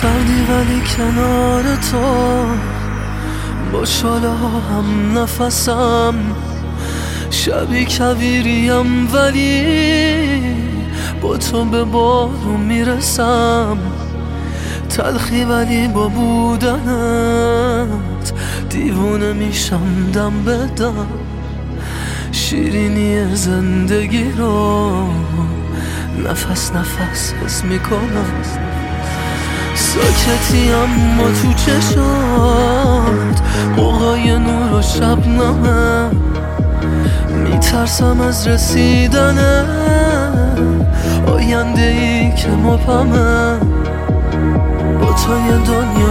سردی ولی کنار تو، با شاله هم نفسم، شبی کویریم ولی با تو به بارون میرسم. تلخی ولی با بودنت دیوونه میشم دم به دم. شیرینی زندگی رو نفس نفس حس میکنم. ساکتی اما تو چشات قوقای نور و شبنمه. میترسم از رسیدن آینده ای که مبهمه. با تو یه دنیا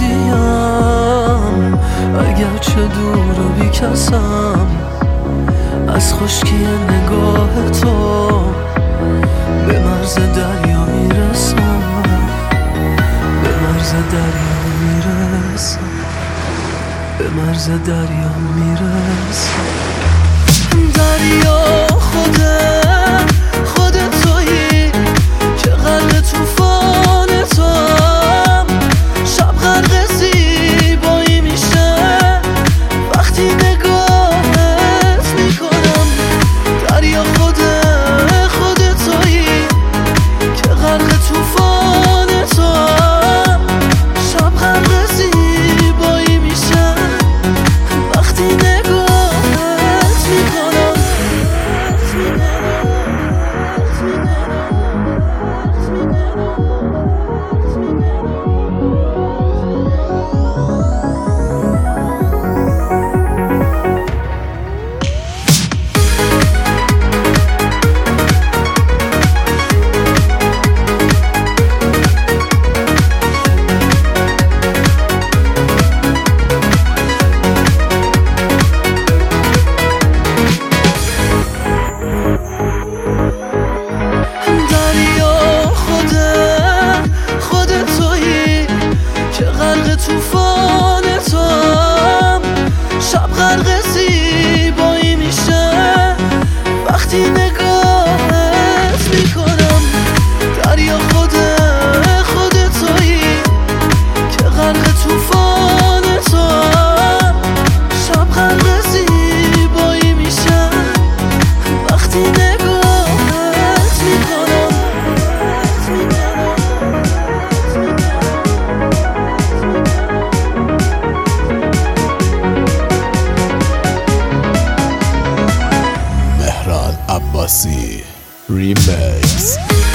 شادیم اگرچه دور و بیکسم. از خشکی نگاه تو به مرز دریا میرسم، به مرز دریا میرسم، به مرز دریا میرسم. دریا خودت تویی که غرق طوفان توام. شب غرق زیبایی میشه وقتی نگاهت میکنم. دریا خودت تویی که غرق طوفان توام. شب غرق زیبایی میشه وقتی نگاهت میکنم. طوفان توام. شب غرق زیبایی میشه وقتی نگاهت میکنم. دریا خودت تویی که غرق طوفان توام. شب غرق زیبایی میشه وقتی نگاهت میکنم. Abasi Remix.